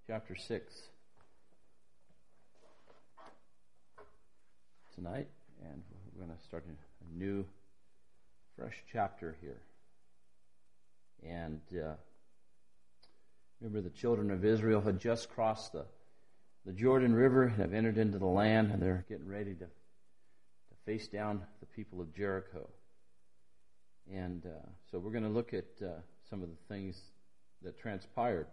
chapter 6 tonight, and we're going to start a new, fresh chapter here. And remember, the children of Israel had just crossed the Jordan River and have entered into the land, and they're getting ready to face down the people of Jericho. And so we're going to look at some of the things that transpired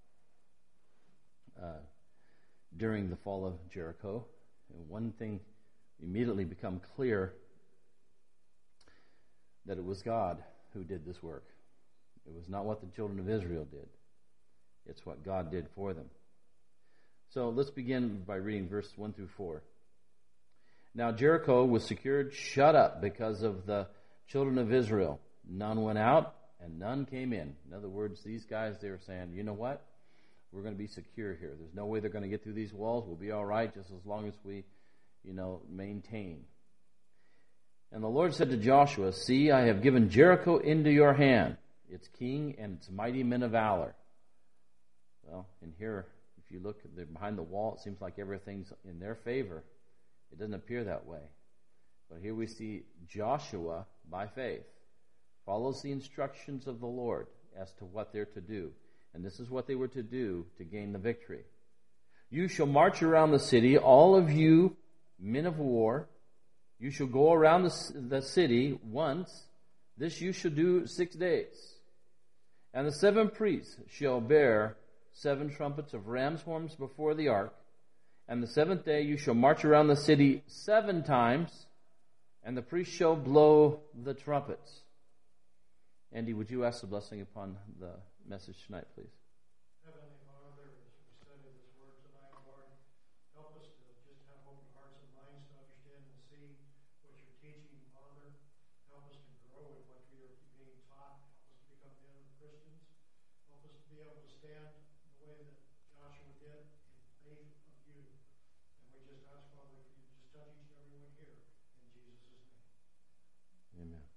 during the fall of Jericho. And one thing immediately become clear, that it was God who did this work. It was not what the children of Israel did. It's what God did for them. So let's begin by reading verse 1 through 4. Now Jericho was secured, shut up because of the children of Israel. None went out and none came in. In other words, these guys, they were saying, you know what? We're going to be secure here. There's no way they're going to get through these walls. We'll be all right just as long as we, maintain. And the Lord said to Joshua, see, I have given Jericho into your hand, its king and its mighty men of valor. Well, in here, if you look behind the wall, it seems like everything's in their favor. It doesn't appear that way. But here we see Joshua, by faith, follows the instructions of the Lord as to what they're to do. And this is what they were to do to gain the victory. You shall march around the city, all of you men of war. You shall go around the city once. This you shall do 6 days. And the 7 priests shall bear 7 trumpets of ram's horns before the ark. And the 7th day you shall march around the city 7 times, and the priests shall blow the trumpets. Andy, would you ask the blessing upon the message tonight, please? Heavenly Father, as we study this word tonight, Lord, help us to just have open hearts and minds to understand and see what you're teaching, Father. Help us to grow in what we are being taught. Help us to become men of Christians. Help us to be able to stand the way that Joshua did in faith of you. And we just ask, Father, if you just touch each and every one here in Jesus' name. Amen.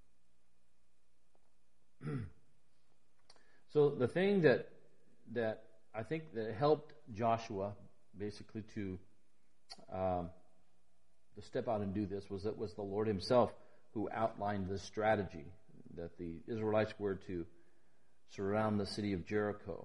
So the thing that I think that helped Joshua basically to step out and do this was the Lord himself who outlined this strategy, that the Israelites were to surround the city of Jericho.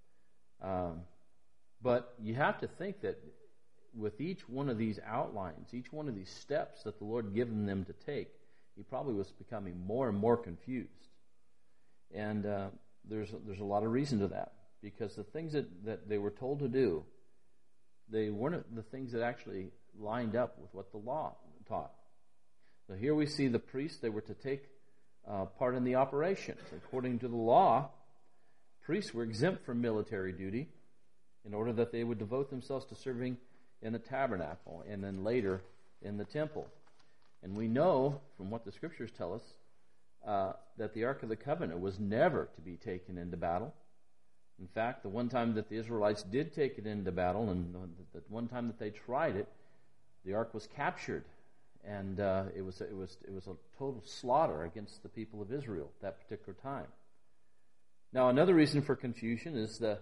But you have to think that with each one of these outlines, each one of these steps that the Lord given them to take, he probably was becoming more and more confused. And there's a lot of reason to that, because the things that they were told to do, they weren't the things that actually lined up with what the law taught. So here we see the priests, they were to take part in the operations. According to the law, priests were exempt from military duty in order that they would devote themselves to serving in the tabernacle and then later in the temple. And we know from what the scriptures tell us that the Ark of the Covenant was never to be taken into battle. In fact, the one time that the Israelites did take it into battle, and the one time that they tried it, the Ark was captured, and it was a total slaughter against the people of Israel at that particular time. Now, another reason for confusion is the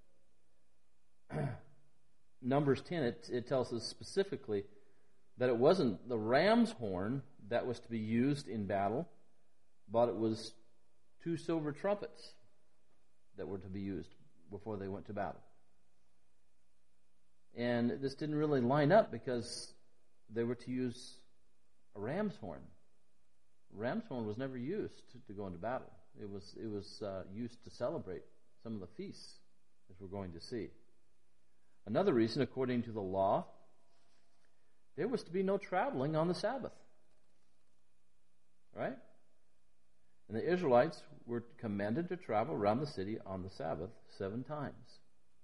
Numbers 10. It tells us specifically that it wasn't the ram's horn that was to be used in battle, but it was 2 silver trumpets that were to be used before they went to battle. And this didn't really line up because they were to use a ram's horn. Ram's horn was never used to go into battle. It was used to celebrate some of the feasts, as we're going to see. Another reason, according to the law, there was to be no traveling on the Sabbath. Right? And the Israelites were commanded to travel around the city on the Sabbath 7 times.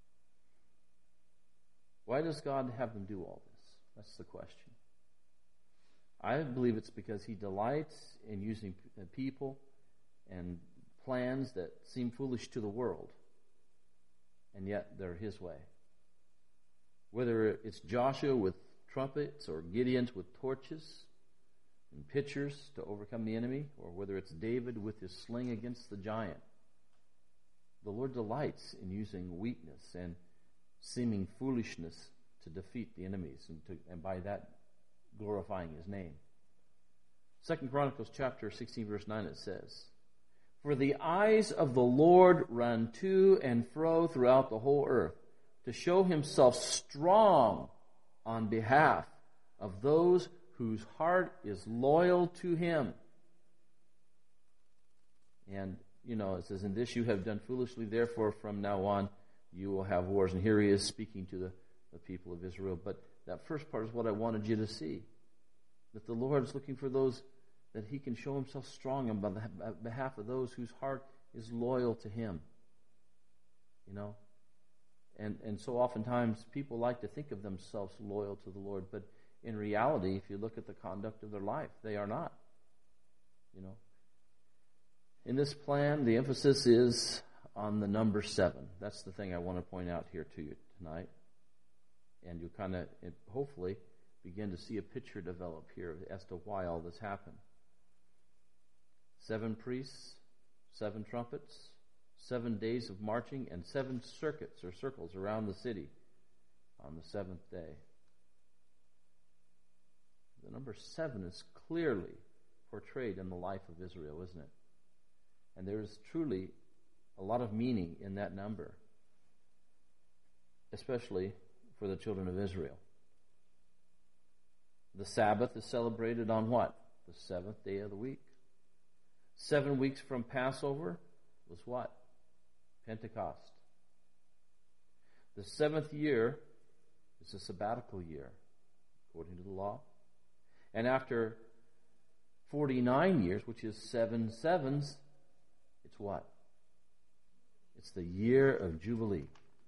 Why does God have them do all this? That's the question. I believe it's because he delights in using people and plans that seem foolish to the world, and yet they're his way. Whether it's Joshua with trumpets or Gideon's with torches and pitchers to overcome the enemy, or whether it's David with his sling against the giant. The Lord delights in using weakness and seeming foolishness to defeat the enemies and by that glorifying his name. 2 Chronicles chapter 16 verse 9 it says, "For the eyes of the Lord run to and fro throughout the whole earth, to show himself strong on behalf of those whose heart is loyal to him." And, it says, "In this you have done foolishly, therefore from now on you will have wars." And here he is speaking to the people of Israel. But that first part is what I wanted you to see. That the Lord is looking for those that he can show himself strong on behalf of those whose heart is loyal to him. And so oftentimes people like to think of themselves loyal to the Lord, but in reality, if you look at the conduct of their life, they are not. In this plan, the emphasis is on the number 7. That's the thing I want to point out here to you tonight. And you kind of, hopefully, begin to see a picture develop here as to why all this happened. 7 priests, 7 trumpets, 7 days of marching, and 7 circuits or circles around the city on the 7th day. The number 7 is clearly portrayed in the life of Israel, isn't it? And there is truly a lot of meaning in that number, especially for the children of Israel. The Sabbath is celebrated on what? The 7th day of the week. 7 weeks from Passover was what? Pentecost. The 7th year is a sabbatical year, according to the law. And after 49 years, which is 7 sevens, it's what? It's the year of Jubilee.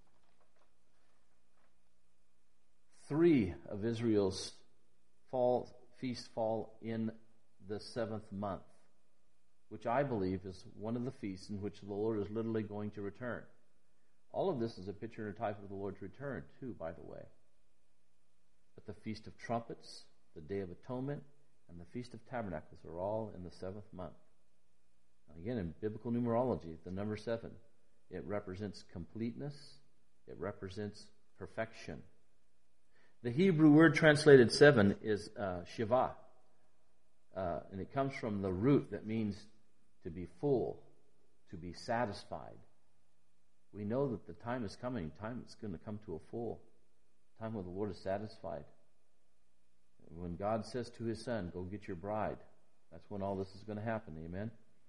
3 of Israel's feasts fall in the 7th month, which I believe is one of the feasts in which the Lord is literally going to return. All of this is a picture and a type of the Lord's return, too, by the way. But the Feast of Trumpets, the Day of Atonement, and the Feast of Tabernacles are all in the 7th month. Now again, in biblical numerology, the number 7, it represents completeness. It represents perfection. The Hebrew word translated 7 is Shiva. And it comes from the root that means to be full, to be satisfied. We know that the time is coming. Time is going to come to a full. Time where the Lord is satisfied. When God says to his Son, "Go get your bride," that's when all this is going to happen. Amen?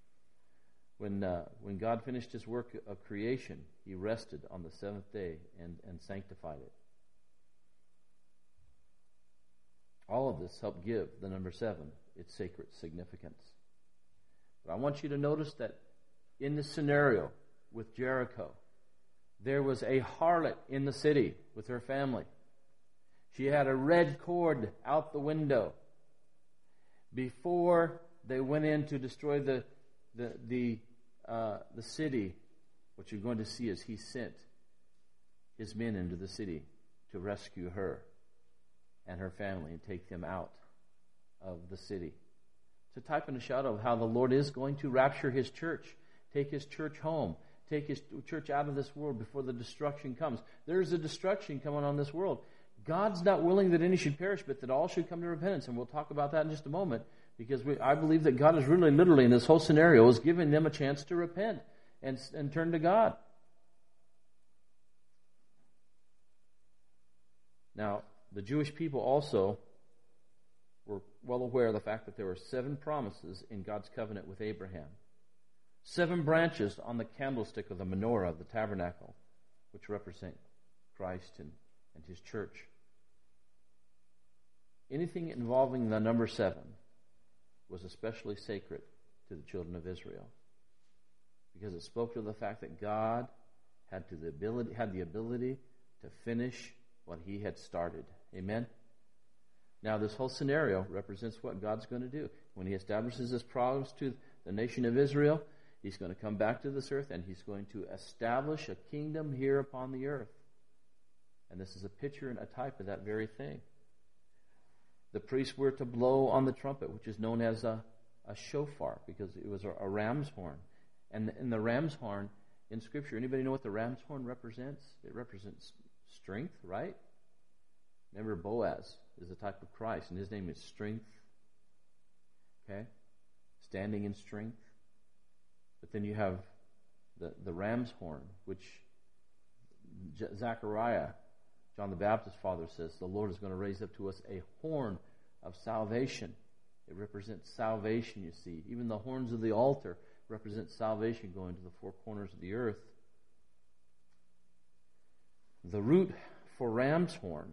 When God finished his work of creation, he rested on the 7th day and sanctified it. All of this helped give the number 7 its sacred significance. But I want you to notice that in this scenario with Jericho, there was a harlot in the city with her family. She had a red cord out the window. Before they went in to destroy the city, what you're going to see is he sent his men into the city to rescue her and her family and take them out of the city. It's a type and a shadow of how the Lord is going to rapture his church, take his church home, take his church out of this world before the destruction comes. There's a destruction coming on this world. God's not willing that any should perish, but that all should come to repentance. And we'll talk about that in just a moment, because I believe that God is really literally in this whole scenario is giving them a chance to repent and turn to God. Now, the Jewish people also were well aware of the fact that there were 7 promises in God's covenant with Abraham. 7 branches on the candlestick of the menorah of the tabernacle, which represent Christ and his church. Anything involving the number 7 was especially sacred to the children of Israel, because it spoke to the fact that God had the ability to finish what he had started. Amen? Now, this whole scenario represents what God's going to do. When he establishes this promise to the nation of Israel, he's going to come back to this earth and he's going to establish a kingdom here upon the earth. And this is a picture and a type of that very thing. The priests were to blow on the trumpet, which is known as a shofar, because it was a ram's horn. And the ram's horn in Scripture, anybody know what the ram's horn represents? It represents strength, right? Remember, Boaz is a type of Christ, and his name is strength. Okay? Standing in strength. But then you have the ram's horn, which Zechariah, John the Baptist's father, says the Lord is going to raise up to us a horn of salvation. It represents salvation, you see. Even the horns of the altar represent salvation going to the four corners of the earth. The root for ram's horn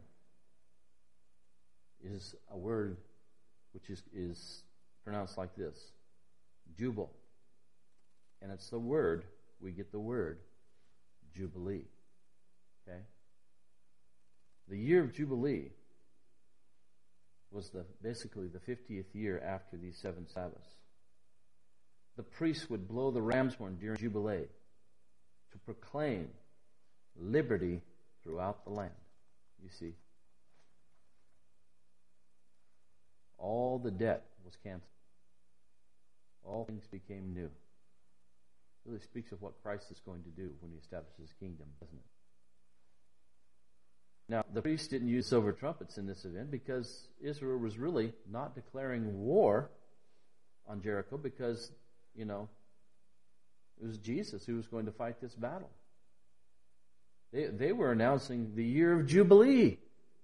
is a word which is pronounced like this, jubal. And it's the word, we get the word Jubilee. Okay? The year of Jubilee was basically the 50th year after these 7 Sabbaths. The priests would blow the ram's horn during Jubilee to proclaim liberty throughout the land. You see, all the debt was canceled. All things became new. It really speaks of what Christ is going to do when he establishes his kingdom, doesn't it? Now, the priests didn't use silver trumpets in this event because Israel was really not declaring war on Jericho because, it was Jesus who was going to fight this battle. They were announcing the year of Jubilee.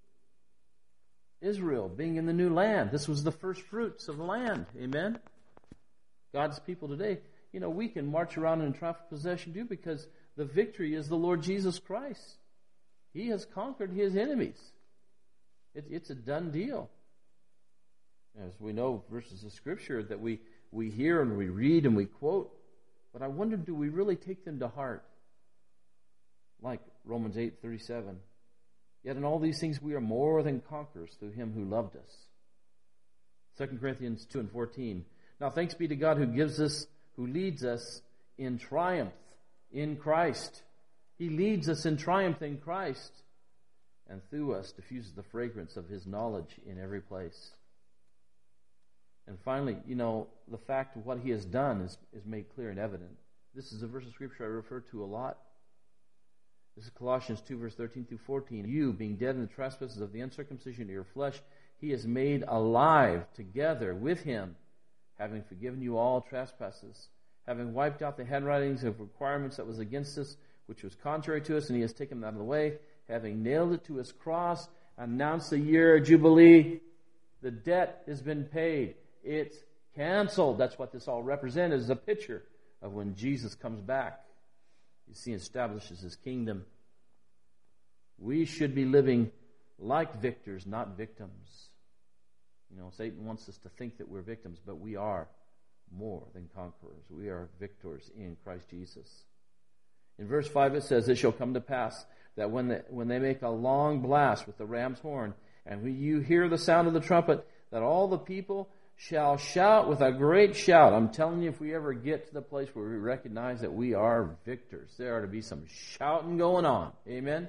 Israel being in the new land. This was the first fruits of the land. Amen? God's people today, we can march around in triumphant possession too because the victory is the Lord Jesus Christ. He has conquered his enemies. It's a done deal. As we know, verses of Scripture that we hear and we read and we quote, but I wonder, do we really take them to heart? Like Romans 8:37. Yet in all these things we are more than conquerors through him who loved us. 2 Corinthians 2:14. Now thanks be to God who leads us in triumph in Christ. He leads us in triumph in Christ, and through us diffuses the fragrance of his knowledge in every place. And finally, the fact of what he has done is made clear and evident. This is a verse of Scripture I refer to a lot. This is Colossians 2, verse 13 through 14. You, being dead in the trespasses of the uncircumcision of your flesh, he is made alive together with him, having forgiven you all trespasses, having wiped out the handwritings of requirements that was against us, which was contrary to us, and he has taken that out of the way, having nailed it to his cross, announced the year of Jubilee. The debt has been paid. It's canceled. That's what this all represents, is a picture of when Jesus comes back. You see, establishes his kingdom. We should be living like victors, not victims. Satan wants us to think that we're victims, but we are more than conquerors. We are victors in Christ Jesus. In verse 5 it says, it shall come to pass that when they make a long blast with the ram's horn, and when you hear the sound of the trumpet, that all the people shall shout with a great shout. I'm telling you, if we ever get to the place where we recognize that we are victors, there ought to be some shouting going on. Amen?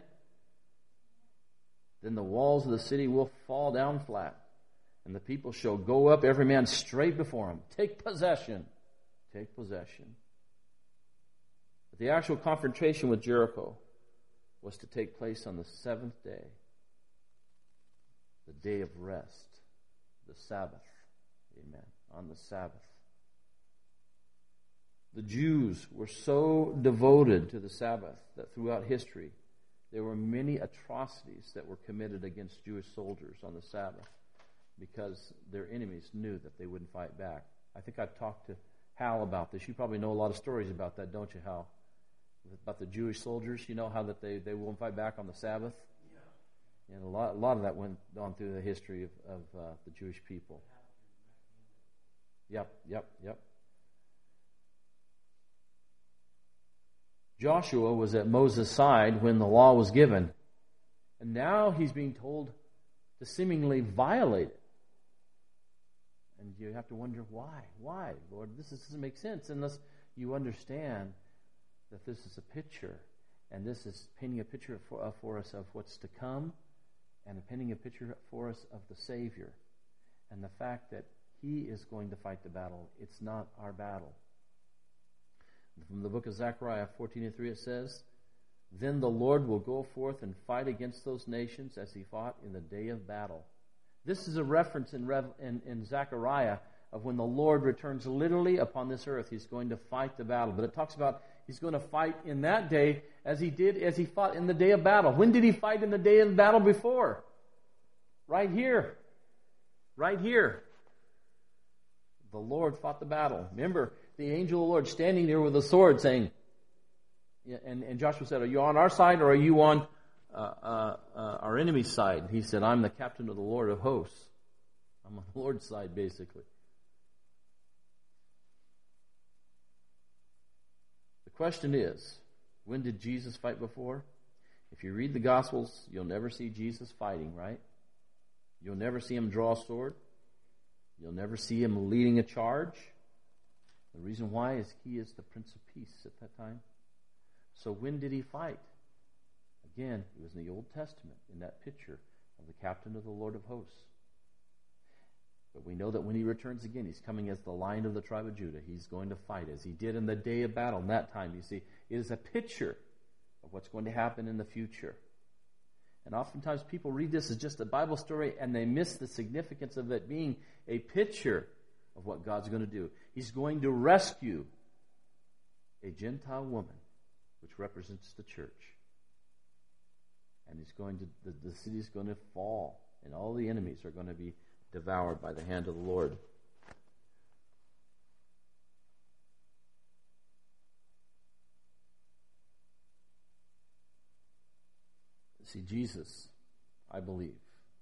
Then the walls of the city will fall down flat, and the people shall go up, every man straight before him. Take possession. Take possession. But the actual confrontation with Jericho was to take place on the 7th day, the day of rest, the Sabbath. Amen. On the Sabbath. The Jews were so devoted to the Sabbath that throughout history there were many atrocities that were committed against Jewish soldiers on the Sabbath because their enemies knew that they wouldn't fight back. I think I've talked to Hal about this. You probably know a lot of stories about that, don't you, Hal? About the Jewish soldiers, how that they won't fight back on the Sabbath? Yeah. And a lot of that went on through the history of the Jewish people. Yep. Joshua was at Moses' side when the law was given, and now he's being told to seemingly violate it. And you have to wonder why. Why, Lord? This doesn't make sense unless you understand that this is a picture, and this is painting a picture for us of what's to come, and painting a picture for us of the Savior, and the fact that he is going to fight the battle. It's not our battle. From the book of Zechariah 14:3 it says, Then the Lord will go forth and fight against those nations as he fought in the day of battle. This is a reference in Zechariah of when the Lord returns literally upon this earth. He's going to fight the battle. But it talks about he's going to fight in that day as he fought in the day of battle. When did he fight in the day of battle before? Right here. Right here. The Lord fought the battle. Remember, the angel of the Lord standing there with a sword saying, and Joshua said, are you on our side or are you on our enemy's side? He said, I'm the captain of the Lord of hosts. I'm on the Lord's side, basically. The question is, when did Jesus fight before? If you read the Gospels, you'll never see Jesus fighting, right? You'll never see him draw a sword. You'll never see him leading a charge. The reason why is he is the Prince of Peace at that time. So when did he fight? Again, it was in the Old Testament, in that picture of the captain of the Lord of hosts. But we know that when he returns again, he's coming as the Lion of the tribe of Judah. He's going to fight as he did in the day of battle. In that time, you see, it is a picture of what's going to happen in the future. And oftentimes people read this as just a Bible story and they miss the significance of it being a picture of what God's going to do. He's going to rescue a Gentile woman, which represents the church. And the city's going to fall, and all the enemies are going to be devoured by the hand of the Lord. See, Jesus, I believe,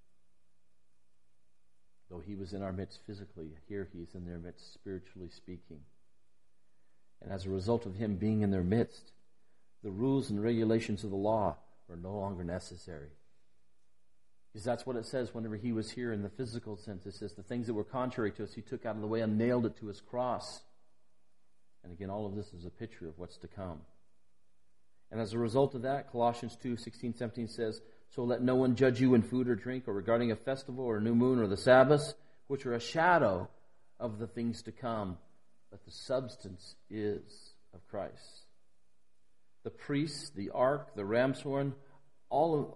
though he was in our midst physically, here he's in their midst spiritually speaking. And as a result of him being in their midst, the rules and regulations of the law are no longer necessary. Because that's what it says whenever he was here in the physical sense. It says the things that were contrary to us, he took out of the way and nailed it to his cross. And again, all of this is a picture of what's to come. And as a result of that, Colossians 2:16-17 says, so let no one judge you in food or drink or regarding a festival or a new moon or the Sabbath, which are a shadow of the things to come, but the substance is of Christ. The priests, the ark, the ram's horn, all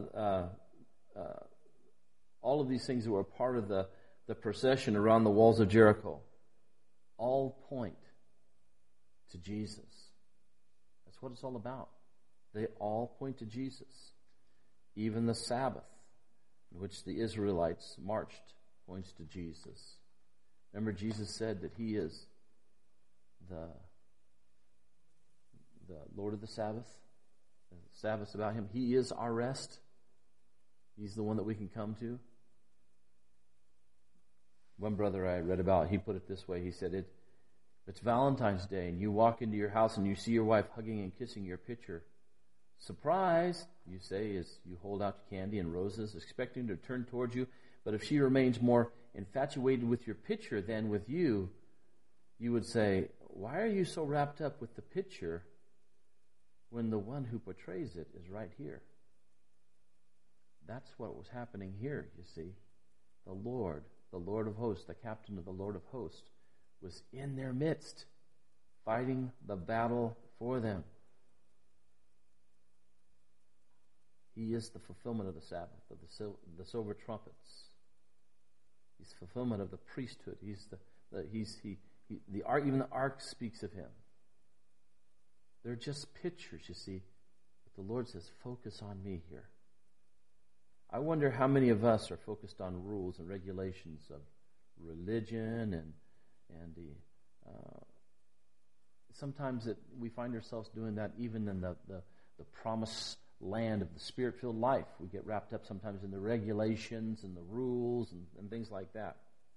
of these things that were part of the procession around the walls of Jericho, all point to Jesus. That's what it's all about. They all point to Jesus. Even the Sabbath, in which the Israelites marched, points to Jesus. Remember, Jesus said that he is the Lord of the Sabbath. The Sabbath's about him. He is our rest. He's the one that we can come to. One brother I read about, he put it this way. He said, it's Valentine's Day, and you walk into your house and you see your wife hugging and kissing your picture. Surprise, you say, as you hold out candy and roses, expecting to turn towards you. But if she remains more infatuated with your picture than with you, you would say, why are you so wrapped up with the picture when the one who portrays it is right here? That's what was happening here, you see. The Lord of hosts, the captain of the Lord of hosts, was in their midst, fighting the battle for them. He is the fulfillment of the Sabbath, of the silver trumpets. He's the fulfillment of the priesthood. The ark. Even the ark speaks of him. They're just pictures, you see. But the Lord says, "Focus on me here." I wonder how many of us are focused on rules and regulations of religion and the. Sometimes we find ourselves doing that even in the promised land of the Spirit-filled life. We get wrapped up sometimes in the regulations and the rules and things like that.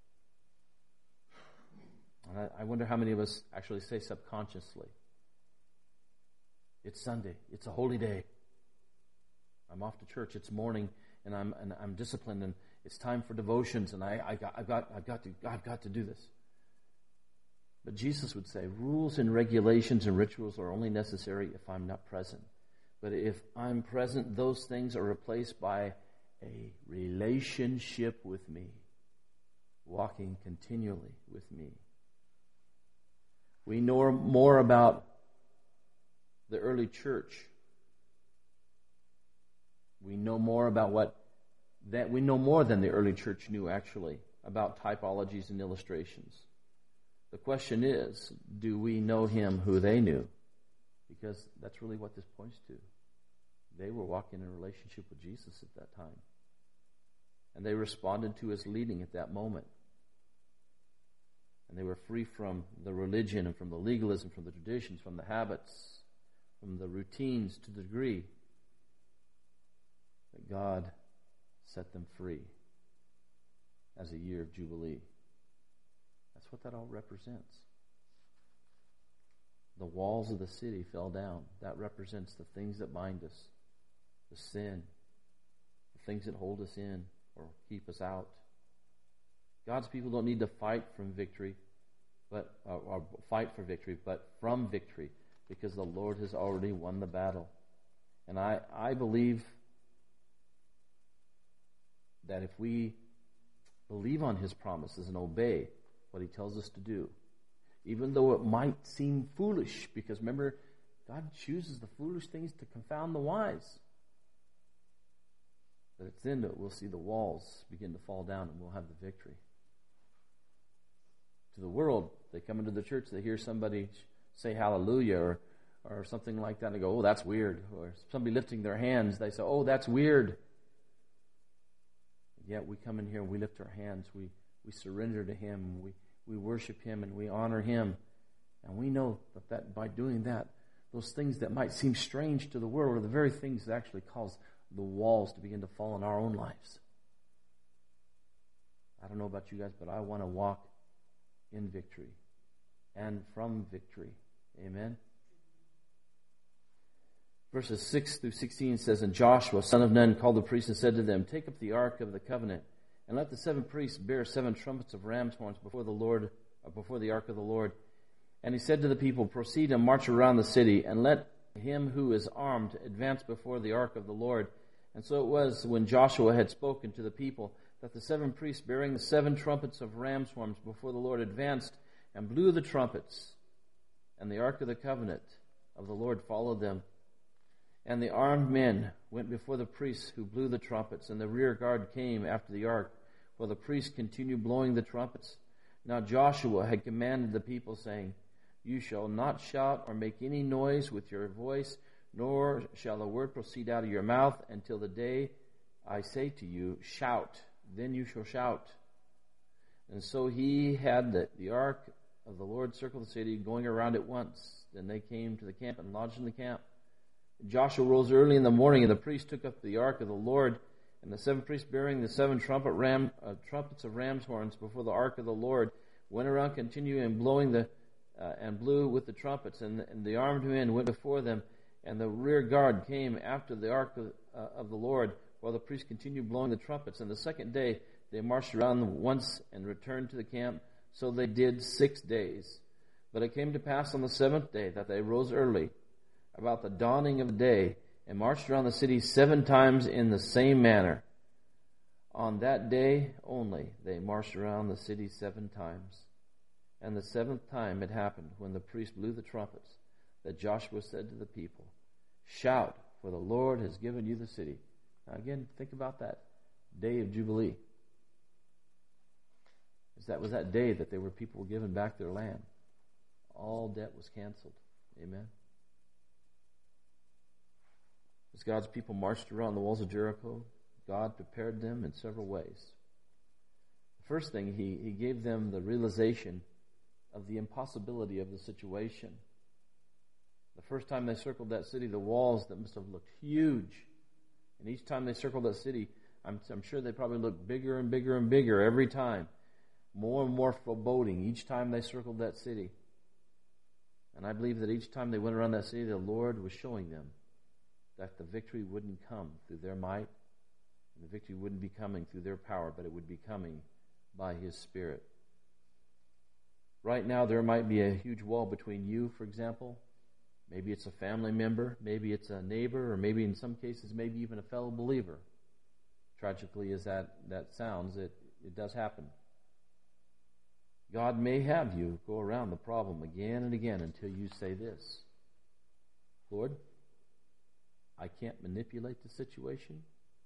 And I wonder how many of us actually say subconsciously, it's Sunday, it's a holy day, I'm off to church, it's morning, and I'm disciplined, and it's time for devotions, and I've got to do this. But Jesus would say, rules and regulations and rituals are only necessary if I'm not present. But if I'm present, those things are replaced by a relationship with me, walking continually with me. We know more about the early church know more about we know more than the early church knew, actually, about typologies and illustrations. The question is, do we know him who they knew? Because that's really what this points to. They were walking in a relationship with Jesus at that time. And they responded to his leading at that moment. And they were free from the religion and from the legalism, from the traditions, from the habits, from the routines, to the degree that God set them free as a year of Jubilee. That's what that all represents. The walls of the city fell down. That represents the things that bind us, the sin, the things that hold us in or keep us out. God's people don't need to fight for victory, but from victory, because the Lord has already won the battle. And I believe that if we believe on his promises and obey what he tells us to do, even though it might seem foolish, because remember, God chooses the foolish things to confound the wise. But it's then that we'll see the walls begin to fall down and we'll have the victory. To the world, they come into the church, they hear somebody say hallelujah or something like that, and they go, oh, that's weird. Or somebody lifting their hands, they say, oh, that's weird. Yet we come in here and we lift our hands, we surrender to him, we worship him and we honor him. And we know that by doing that, those things that might seem strange to the world are the very things that actually cause the walls to begin to fall in our own lives. I don't know about you guys, but I want to walk in victory and from victory. Amen. Verses 6 through 16 says, And Joshua, son of Nun, called the priests and said to them, Take up the ark of the covenant, and let the 7 priests bear 7 trumpets of ram's horns before the ark of the Lord. And he said to the people, Proceed and march around the city, and let him who is armed advance before the ark of the Lord. And so it was, when Joshua had spoken to the people, that the 7 priests bearing the 7 trumpets of ram's horns before the Lord advanced and blew the trumpets. And the ark of the covenant of the Lord followed them. And the armed men went before the priests who blew the trumpets, and the rear guard came after the ark, while the priests continued blowing the trumpets. Now Joshua had commanded the people, saying, You shall not shout or make any noise with your voice, nor shall a word proceed out of your mouth until the day I say to you, Shout, then you shall shout. And so he had the ark of the Lord circle the city, going around it once. Then they came to the camp and lodged in the camp. Joshua rose early in the morning, and the priests took up the ark of the Lord, and the 7 priests bearing the 7 trumpets of ram's horns before the ark of the Lord went around continuing blowing and blew with the trumpets, and the armed men went before them, and the rear guard came after the ark of the Lord, while the priests continued blowing the trumpets. And the second day they marched around once and returned to the camp. So they did 6 days. But it came to pass on the 7th day that they rose early, about the dawning of the day, and marched around the city 7 times in the same manner. On that day only they marched around the city 7 times. And the 7th time it happened, when the priest blew the trumpets, that Joshua said to the people, Shout, for the Lord has given you the city. Now again, think about that day of Jubilee. That was that day that people were given back their land. All debt was canceled. Amen. As God's people marched around the walls of Jericho, God prepared them in several ways. The first thing, He gave them the realization of the impossibility of the situation. The first time they circled that city, the walls that must have looked huge. And each time they circled that city, I'm sure they probably looked bigger and bigger and bigger every time. More and more foreboding each time they circled that city. And I believe that each time they went around that city, the Lord was showing them that the victory wouldn't come through their might, and the victory wouldn't be coming through their power, but it would be coming by His Spirit. Right now, there might be a huge wall between you, for example. Maybe it's a family member, maybe it's a neighbor, or maybe in some cases, maybe even a fellow believer. Tragically as that sounds, it does happen. God may have you go around the problem again and again until you say this: Lord, I can't manipulate the situation.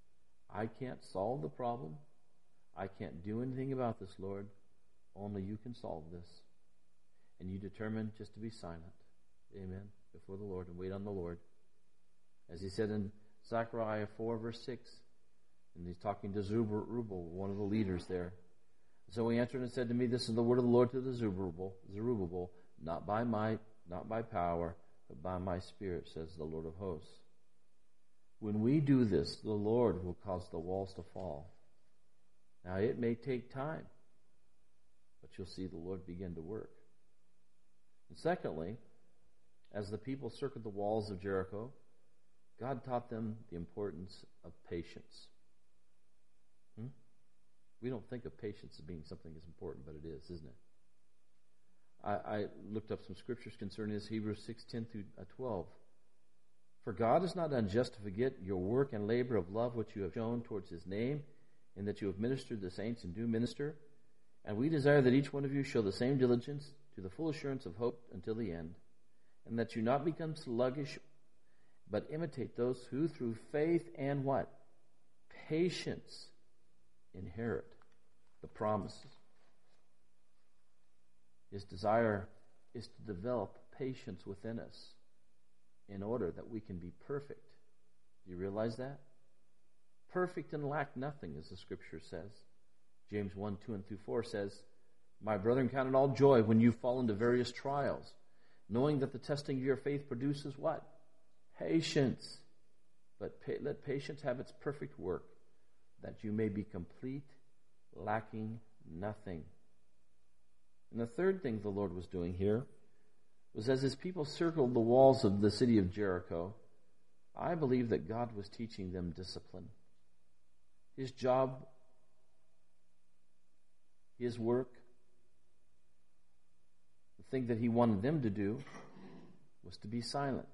I can't solve the problem. I can't do anything about this, Lord. Only you can solve this. And you determine just to be silent. Amen. Before the Lord and wait on the Lord. As he said in Zechariah 4 verse 6. And he's talking to Zerubbabel, one of the leaders there. So he answered and said to me, this is the word of the Lord to the Zerubbabel, not by might, not by power, but by my Spirit, says the Lord of hosts. When we do this, the Lord will cause the walls to fall. Now it may take time, but you'll see the Lord begin to work. And secondly, as the people circled the walls of Jericho, God taught them the importance of patience. We don't think of patience as being something as important, but it is, isn't it? I looked up some scriptures concerning this, Hebrews 6:10 through 12. For God is not unjust to forget your work and labor of love which you have shown towards his name, and that you have ministered to the saints and do minister. And we desire that each one of you show the same diligence to the full assurance of hope until the end, and that you not become sluggish, but imitate those who through faith and what? Patience inherit the promises. His desire is to develop patience within us in order that we can be perfect. Do you realize that? Perfect and lack nothing, as the scripture says. James 1, 2, and through 4 says, my brethren, count it all joy when you fall into various trials, knowing that the testing of your faith produces what? Patience. But let patience have its perfect work, that you may be complete, lacking nothing. And the third thing the Lord was doing here was, as his people circled the walls of the city of Jericho, I believe that God was teaching them discipline. His job, his work, the thing that he wanted them to do was to be silent.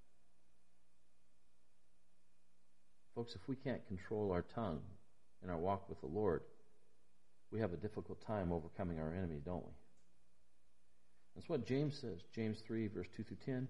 Folks, if we can't control our tongue in our walk with the Lord, we have a difficult time overcoming our enemy, don't we? That's what James says. James 3, verse 2 through 10.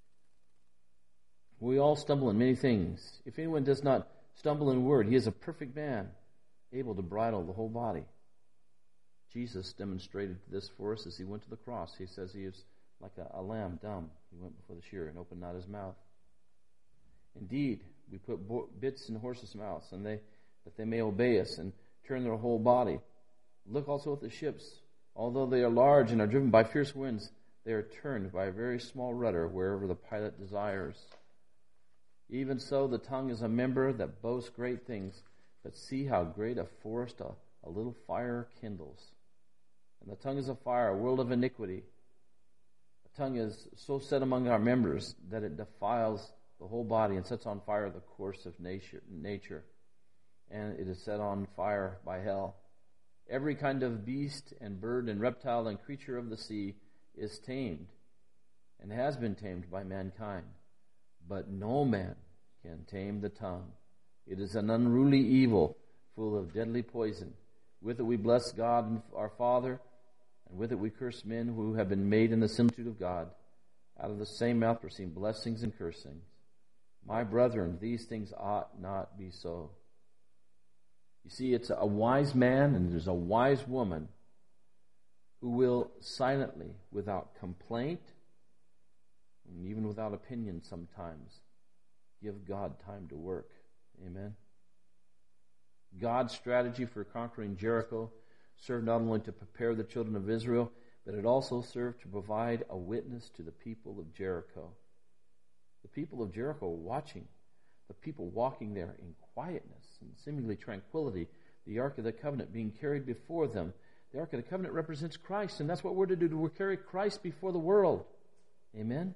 We all stumble in many things. If anyone does not stumble in word, he is a perfect man, able to bridle the whole body. Jesus demonstrated this for us as he went to the cross. He says he is like a lamb dumb. He went before the shearer and opened not his mouth. Indeed, we put bits in horses' mouths, and that they may obey us and turn their whole body. Look also at the ships. Although they are large and are driven by fierce winds, they are turned by a very small rudder wherever the pilot desires. Even so, the tongue is a member that boasts great things, but see how great a forest a little fire kindles. And the tongue is a fire, a world of iniquity. The tongue is so set among our members that it defiles the whole body and sets on fire the course of nature. And it is set on fire by hell. Every kind of beast and bird and reptile and creature of the sea is tamed and has been tamed by mankind. But no man can tame the tongue. It is an unruly evil, full of deadly poison. With it we bless God our Father, and with it we curse men who have been made in the similitude of God. Out of the same mouth proceed blessings and cursings. My brethren, these things ought not be so. You see, it's a wise man and there's a wise woman who will silently, without complaint, and even without opinion sometimes, give God time to work. Amen. God's strategy for conquering Jericho served not only to prepare the children of Israel, but it also served to provide a witness to the people of Jericho. The people of Jericho were watching the people walking there in quietness and seemingly tranquility, the Ark of the Covenant being carried before them. The Ark of the Covenant represents Christ, and that's what we're to do. We're to carry Christ before the world. Amen?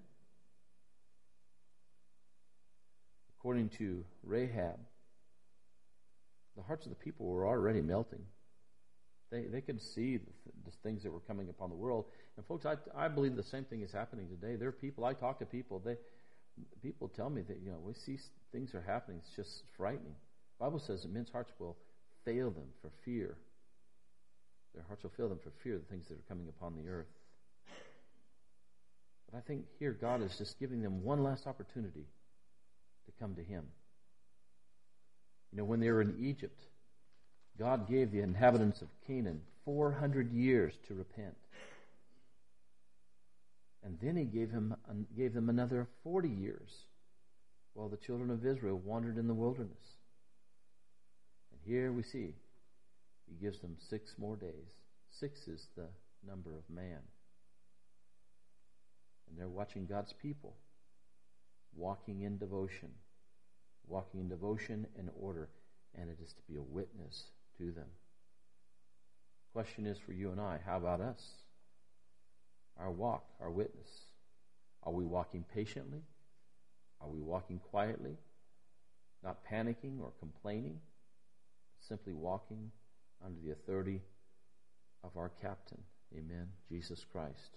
According to Rahab, the hearts of the people were already melting. They could see the things that were coming upon the world. And folks, I believe the same thing is happening today. There are people, I talk to people, people tell me that, we see things are happening. It's just frightening. The Bible says that men's hearts will fail them for fear. Their hearts will fail them for fear of the things that are coming upon the earth. But I think here God is just giving them one last opportunity to come to Him. When they were in Egypt, God gave the inhabitants of Canaan 400 years to repent. And then he gave them another 40 years while the children of Israel wandered in the wilderness. And here we see he gives them 6 more days. 6 is the number of man. And they're watching God's people walking in devotion and order, and it is to be a witness to them. Question is for you and I, how about us? Our walk, our witness. Are we walking patiently? Are we walking quietly? Not panicking or complaining? Simply walking under the authority of our captain. Amen. Jesus Christ.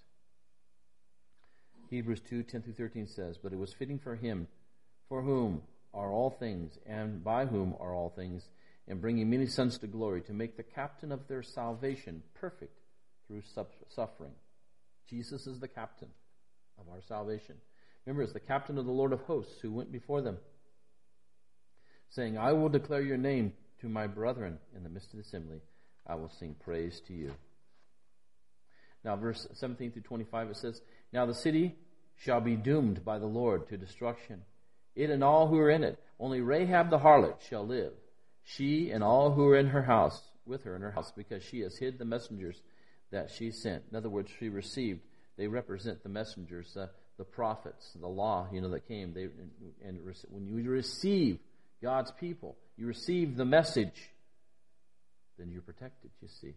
Hebrews 2:10-13 says, "But it was fitting for him, for whom are all things, and by whom are all things, and bringing many sons to glory, to make the captain of their salvation perfect through suffering." Jesus is the captain of our salvation. Remember, it's the captain of the Lord of hosts who went before them, saying, "I will declare your name to my brethren in the midst of the assembly. I will sing praise to you." Now, verse 17-25, it says, "Now the city shall be doomed by the Lord to destruction, it and all who are in it. Only Rahab the harlot shall live, she and all who are in her house, with her in her house, because she has hid the messengers that she sent." In other words, she received. They represent the messengers, the prophets, the law, that came. When you receive God's people, you receive the message, then you're protected, you see.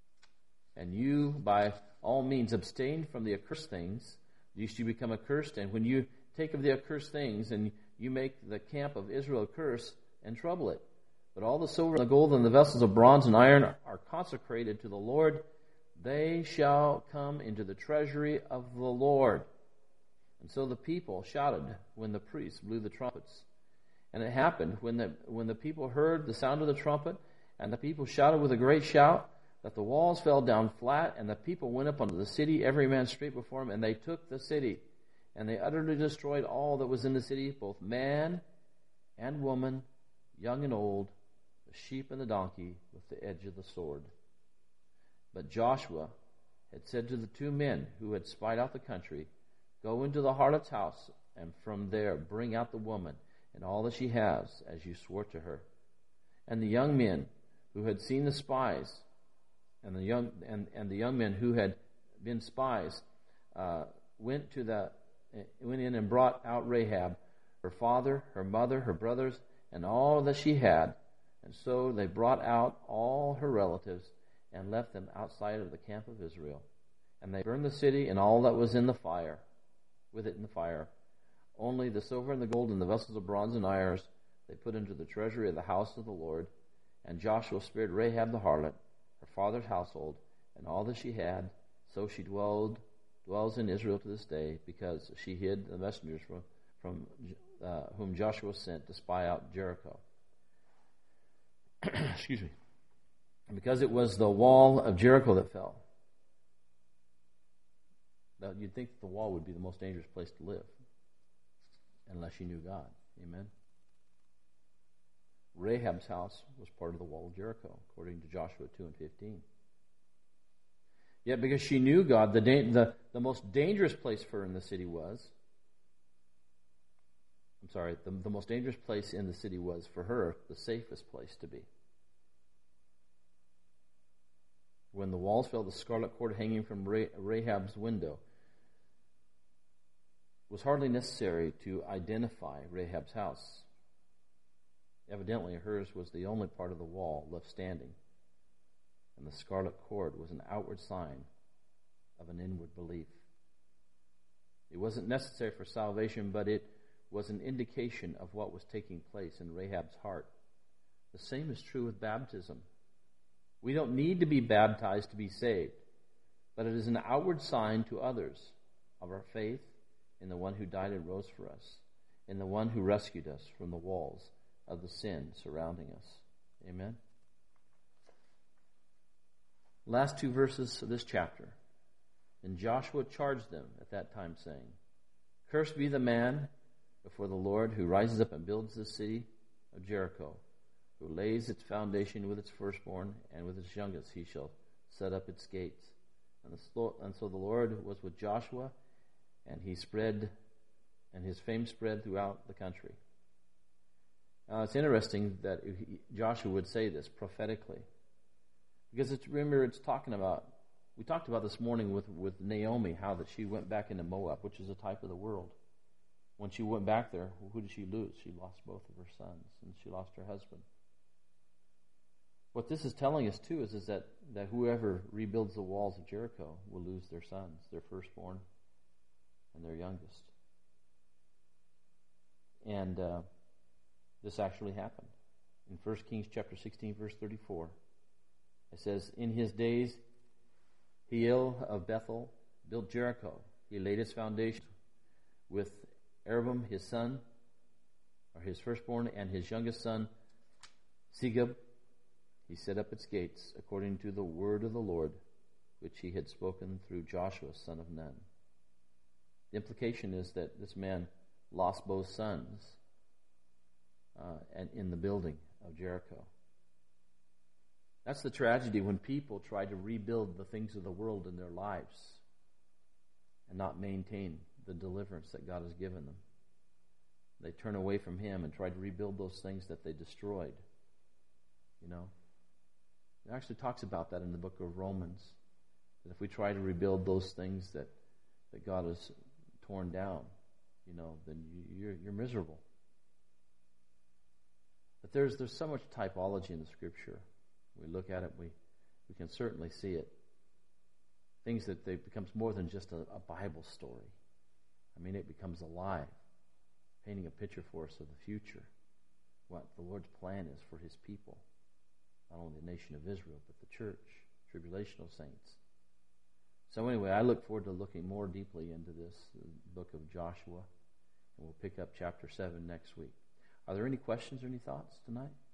And you, by all means, abstain from the accursed things, lest you become accursed. And when you take of the accursed things, and you make the camp of Israel curse and trouble it. But all the silver and the gold and the vessels of bronze and iron are consecrated to the Lord. They shall come into the treasury of the Lord. And so the people shouted when the priests blew the trumpets. And it happened when the people heard the sound of the trumpet, and the people shouted with a great shout, that the walls fell down flat, and the people went up unto the city, every man straight before him, and they took the city. And they utterly destroyed all that was in the city, both man and woman, young and old, the sheep and the donkey, with the edge of the sword. But Joshua had said to the 2 men who had spied out the country, "Go into the harlot's house, and from there bring out the woman and all that she has, as you swore to her." And the young men who had seen the spies, and the young men who had been spies, went in and brought out Rahab, her father, her mother, her brothers, and all that she had. And so they brought out all her relatives and left them outside of the camp of Israel. And they burned the city and all that was in the fire, with it in the fire. Only the silver and the gold and the vessels of bronze and iron they put into the treasury of the house of the Lord. And Joshua spared Rahab the harlot, her father's household, and all that she had. So she dwells in Israel to this day, because she hid the messengers from whom Joshua sent to spy out Jericho. Excuse me. And because it was the wall of Jericho that fell. Now, you'd think the wall would be the most dangerous place to live, unless you knew God. Amen. Rahab's house was part of the wall of Jericho, according to Joshua 2:15. Yet because she knew God, the most dangerous place for her in the city was, the most dangerous place in the city was, for her, the safest place to be. When the walls fell, the scarlet cord hanging from Rahab's window was hardly necessary to identify Rahab's house. Evidently, hers was the only part of the wall left standing, and the scarlet cord was an outward sign of an inward belief. It wasn't necessary for salvation, but it was an indication of what was taking place in Rahab's heart. The same is true with baptism. We don't need to be baptized to be saved, but it is an outward sign to others of our faith in the one who died and rose for us, in the one who rescued us from the walls of the sin surrounding us. Amen. Last 2 verses of this chapter. And Joshua charged them at that time, saying, "Cursed be the man before the Lord who rises up and builds the city of Jericho, who lays its foundation with its firstborn, and with its youngest he shall set up its gates. And so the Lord was with Joshua, and his fame spread throughout the country. Now it's interesting that Joshua would say this prophetically, because it's talking about. We talked about this morning with Naomi, how that she went back into Moab, which is a type of the world. When she went back there, who did she lose? She lost both of her sons, and she lost her husband. What this is telling us, too, is that whoever rebuilds the walls of Jericho will lose their sons, their firstborn, and their youngest. And this actually happened. In 1 Kings chapter 16, verse 34, it says, "In his days, Hiel of Bethel built Jericho. He laid its foundation with Jeroboam his son, or his firstborn, and his youngest son, Segub. He set up its gates according to the word of the Lord, which he had spoken through Joshua, son of Nun." The implication is that this man lost both sons and in the building of Jericho. That's the tragedy when people try to rebuild the things of the world in their lives and not maintain the deliverance that God has given them. They turn away from Him and try to rebuild those things that they destroyed. You know? It actually talks about that in the book of Romans, that if we try to rebuild those things that God has torn down, you know, then you're miserable. But there's so much typology in the Scripture. We look at it, we can certainly see it. Things that it becomes more than just a Bible story. I mean, it becomes alive, painting a picture for us of the future, what the Lord's plan is for His people. Not only the nation of Israel, but the church, tribulational saints. So anyway, I look forward to looking more deeply into this book of Joshua, and we'll pick up chapter 7 next week. Are there any questions or any thoughts tonight?